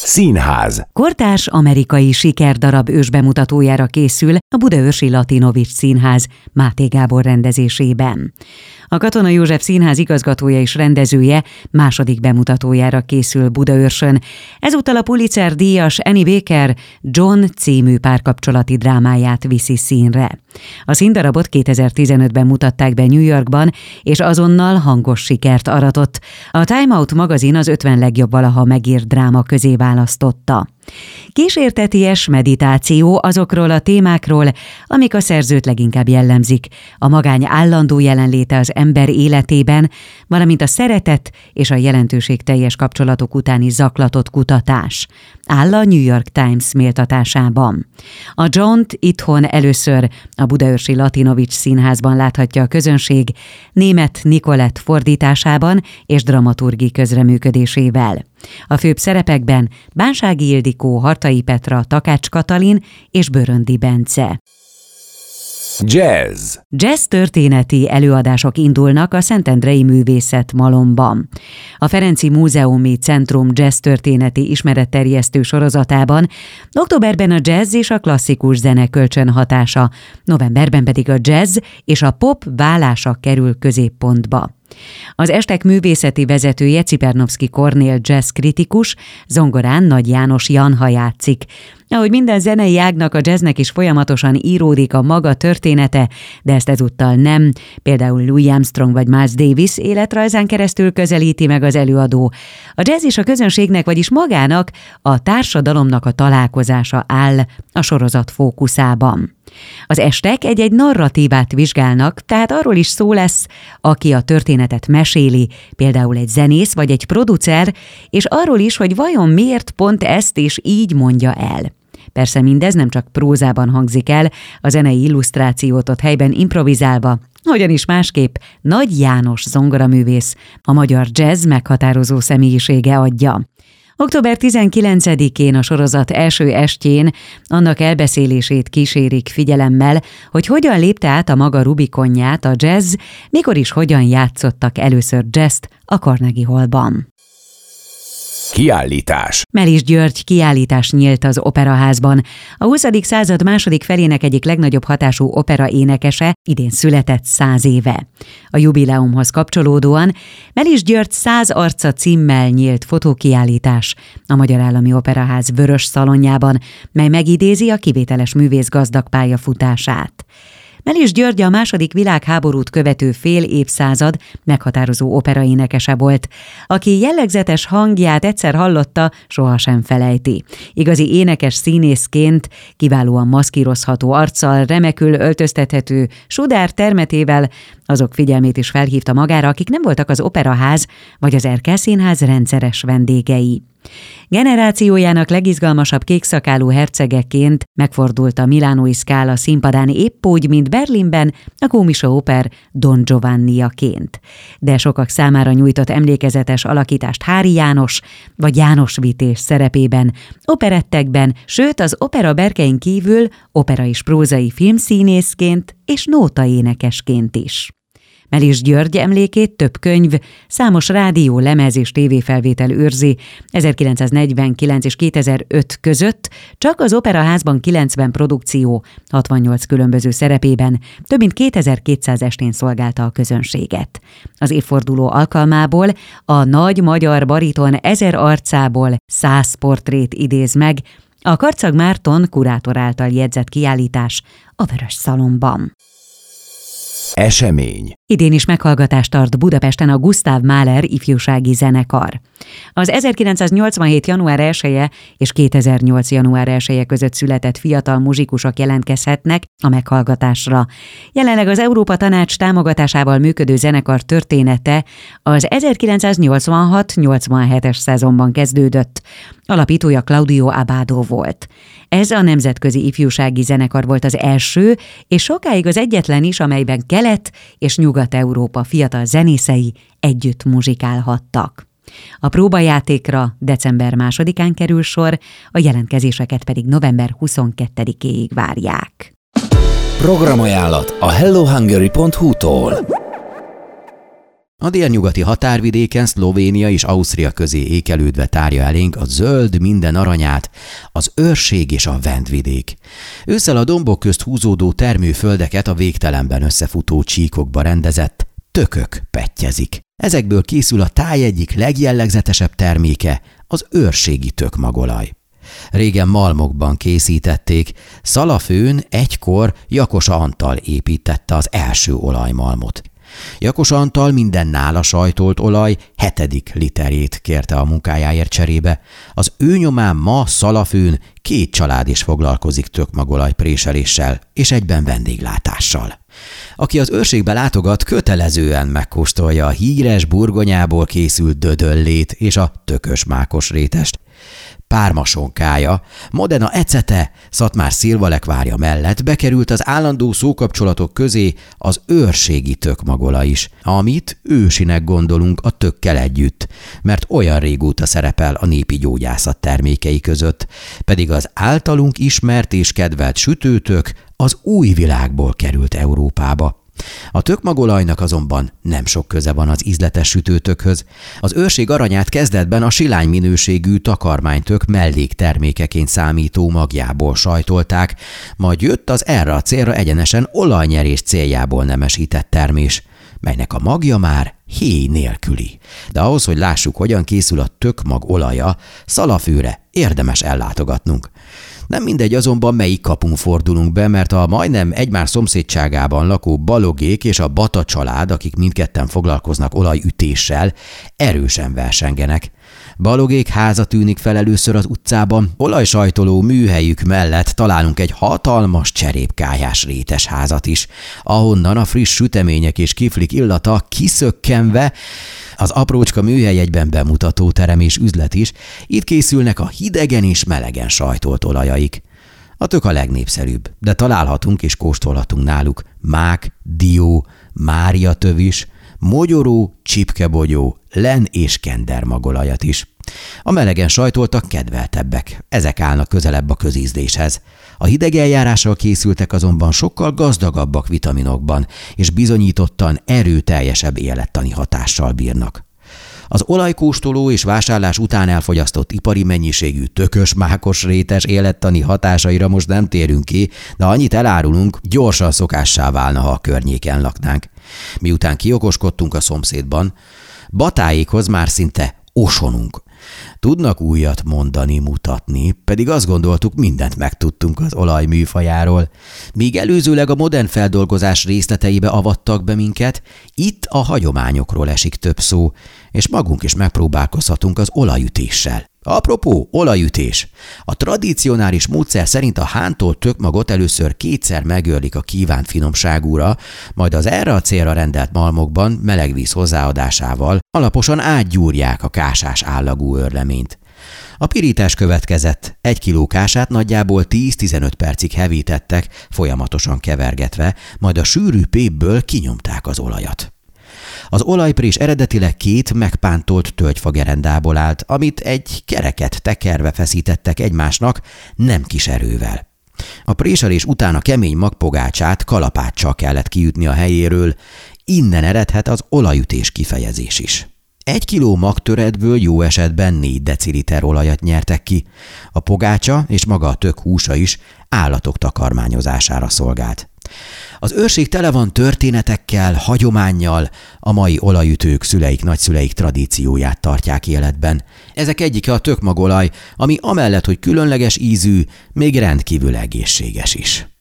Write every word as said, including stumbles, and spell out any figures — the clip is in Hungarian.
Színház. Kortárs amerikai sikerdarab ősbemutatójára készül a Budaörsi Latinovics Színház Máté Gábor rendezésében. A Katona József Színház igazgatója és rendezője második bemutatójára készül Budaörsön. Ezúttal a Pulitzer-díjas Annie Baker John című párkapcsolati drámáját viszi színre. A színdarabot kétezer-tizenötben mutatták be New Yorkban, és azonnal hangos sikert aratott. A Time Out magazin az ötven legjobb valaha megírt dráma közé választotta. Kísérteties meditáció azokról a témákról, amik a szerzőt leginkább jellemzik, a magány állandó jelenléte az ember életében, valamint a szeretet és a jelentőségteljes kapcsolatok utáni zaklatott kutatás, áll a New York Times méltatásában. A Johnt itthon először a Budaörsi Latinovics Színházban láthatja a közönség, német Nikolett fordításában és dramaturgi közreműködésével. A főbb szerepekben Bánsági Ildikó, Hartai Petra, Takács Katalin és Böröndi Bence. Jazz. Jazz történeti előadások indulnak a Szentendrei Művészet Malomban. A Ferenczy Múzeumi Centrum jazz történeti ismeretterjesztő sorozatában októberben a jazz és a klasszikus zene kölcsönhatása, novemberben pedig a jazz és a pop válása kerül középpontba. Az estek művészeti vezetője Cipernowski Kornél jazz kritikus, zongorán Nagy János Janha játszik. Ahogy minden zenei ágnak, a jazznek is folyamatosan íródik a maga története, de ezt ezúttal nem. Például Louis Armstrong vagy Miles Davis életrajzán keresztül közelíti meg az előadó. A jazz és a közönségnek, vagyis magának, a társadalomnak a találkozása áll a sorozat fókuszában. Az estek egy-egy narratívát vizsgálnak, tehát arról is szó lesz, aki a történetet meséli, például egy zenész vagy egy producer, és arról is, hogy vajon miért pont ezt és így mondja el. Persze mindez nem csak prózában hangzik el, a zenei illusztrációt ott helyben improvizálva, hogyan is másképp Nagy János zongoraművész, a magyar jazz meghatározó személyisége adja. október tizenkilencedikén a sorozat első estjén annak elbeszélését kísérik figyelemmel, hogy hogyan lépte át a maga Rubikonját a jazz, mikor is hogyan játszottak először jazzt a Carnegie Hallban. Kiállítás. Melis György kiállítás nyílt az Operaházban. A huszadik század második felének egyik legnagyobb hatású opera énekese idén született száz éve. A jubileumhoz kapcsolódóan Melis György száz arca címmel nyílt fotókiállítás a Magyar Állami Operaház Vörös szalonjában, mely megidézi a kivételes művész gazdag pályafutását. Melis György a második világháborút követő fél évszázad meghatározó operaénekese volt, aki jellegzetes hangját egyszer hallotta, sohasem felejti. Igazi énekes színészként, kiválóan maszkírozható arccal, remekül öltöztethető sudár termetével azok figyelmét is felhívta magára, akik nem voltak az Operaház vagy az Erkel Színház rendszeres vendégei. Generációjának legizgalmasabb kékszakálú hercegeként megfordult a Milánói Scala színpadán épp úgy, mint Berlinben a Komische Oper Don Giovanniaként. De sokak számára nyújtott emlékezetes alakítást Háry János vagy János Vitéz szerepében, operettekben, sőt az opera berkein kívül opera és prózai filmszínészként és nótaénekesként is. Melis György emlékét több könyv, számos rádió, lemez és tévéfelvétel őrzi. ezerkilencszáznegyvenkilenc és kétezer-öt között csak az Operaházban kilencven produkció, hatvannyolc különböző szerepében több mint kétezer-kétszáz estén szolgálta a közönséget. Az évforduló alkalmából a nagy magyar bariton ezer arcából száz portrét idéz meg, a Karcag Márton kurátor által jegyzett kiállítás a Vörös Szalonban. Esemény. Idén is meghallgatást tart Budapesten a Gustav Mahler ifjúsági zenekar. Az ezerkilencszáznyolcvanhét. január elseje és kétezer-nyolc. január elseje között született fiatal muzsikusok jelentkezhetnek a meghallgatásra. Jelenleg az Európa Tanács támogatásával működő zenekar története az ezerkilencszáznyolcvanhat nyolcvanhetes szezonban kezdődött. Alapítója Claudio Abbado volt. Ez a nemzetközi ifjúsági zenekar volt az első, és sokáig az egyetlen is, amelyben Kelet- és Nyugat-Európa fiatal zenészei együtt muzsikálhattak. A próbajátékra december másodikán kerül sor, a jelentkezéseket pedig november huszonkettedikéig várják. Programajánlat a hello hungary pont hu-tól. A délnyugati határvidéken Szlovénia és Ausztria közé ékelődve tárja elénk a zöld minden aranyát, az őrség és a vendvidék. Ősszel a dombok közt húzódó termőföldeket a végtelenben összefutó csíkokba rendezett tökök pettyezik. Ezekből készül a táj egyik legjellegzetesebb terméke, az őrségi tökmagolaj. Régen malmokban készítették, Szalafőn egykor Jakos Antal építette az első olajmalmot. Jakos Antal minden nála sajtolt olaj hetedik literét kérte a munkájáért cserébe. Az ő nyomán ma Szalafőn két család is foglalkozik tökmagolaj préseléssel és egyben vendéglátással. Aki az őrségbe látogat, kötelezően megkóstolja a híres burgonyából készült dödöllét és a tökös mákos rétest. Pármasonkája, Modena ecete, Szatmár szilvalekvárja mellett bekerült az állandó szókapcsolatok közé az őrségi tökmagola is, amit ősinek gondolunk a tökkel együtt, mert olyan régóta szerepel a népi gyógyászat termékei között, pedig az általunk ismert és kedvelt sütőtök az új világból került Európába. A tökmagolajnak azonban nem sok köze van az ízletes sütőtökhöz. Az őrség aranyát kezdetben a silány minőségű takarmánytök melléktermékeként számító magjából sajtolták, majd jött az erre a célra egyenesen olajnyerés céljából nemesített termés, melynek a magja már héj nélküli. De ahhoz, hogy lássuk, hogyan készül a tökmag olaja, Szalafőre érdemes ellátogatnunk. Nem mindegy azonban, melyik kapun fordulunk be, mert a majdnem egymás szomszédságában lakó Balogék és a Bata család, akik mindketten foglalkoznak olajütéssel, erősen versengenek. Balogék háza tűnik fel először az utcában, olajsajtoló műhelyük mellett találunk egy hatalmas cserépkályás rétes házat is, ahonnan a friss sütemények és kiflik illata kiszökkenve, az aprócska műhely egyben bemutató terem és üzlet is, itt készülnek a hidegen és melegen sajtolt olajaik. A tök a legnépszerűbb, de találhatunk és kóstolhatunk náluk mák, dió, máriatövis, mogyoró, csipkebogyó, len és kendermagolajat is. A melegen sajtoltak kedveltebbek, ezek állnak közelebb a közízléshez. A hideg eljárással készültek azonban sokkal gazdagabbak vitaminokban, és bizonyítottan erőteljesebb élettani hatással bírnak. Az olajkóstoló és vásárlás után elfogyasztott ipari mennyiségű tökös mákos rétes élettani hatásaira most nem térünk ki, de annyit elárulunk, gyorsan szokássá válna, ha a környéken laknánk. Miután kiokoskodtunk a szomszédban, Batáékhoz már szinte osonunk. Tudnak újat mondani, mutatni, pedig azt gondoltuk, mindent megtudtunk az olaj műfajáról. Míg előzőleg a modern feldolgozás részleteibe avattak be minket, itt a hagyományokról esik több szó, és magunk is megpróbálkozhatunk az olajütéssel. Apropó, olajütés. A tradicionális módszer szerint a hántolt tökmagot először kétszer megőrlik a kívánt finomságúra, majd az erre a célra rendelt malmokban meleg víz hozzáadásával alaposan átgyúrják a kásás állagú őrleményt. A pirítás következett. Egy kiló kását nagyjából tíz-tizenöt percig hevítettek, folyamatosan kevergetve, majd a sűrű pépből kinyomták az olajat. Az olajprés eredetileg két megpántolt tölgyfagerendából állt, amit egy kereket tekerve feszítettek egymásnak nem kis erővel. A préselés után a kemény magpogácsát kalapáccsal kellett kiütni a helyéről, innen eredhet az olajütés kifejezés is. Egy kiló magtöredből jó esetben négy deciliter olajat nyertek ki. A pogácsa és maga a tök húsa is állatok takarmányozására szolgált. Az őrség tele van történetekkel, hagyománnyal, a mai olajütők szüleik, nagyszüleik tradícióját tartják életben. Ezek egyike a tökmagolaj, ami amellett, hogy különleges ízű, még rendkívül egészséges is.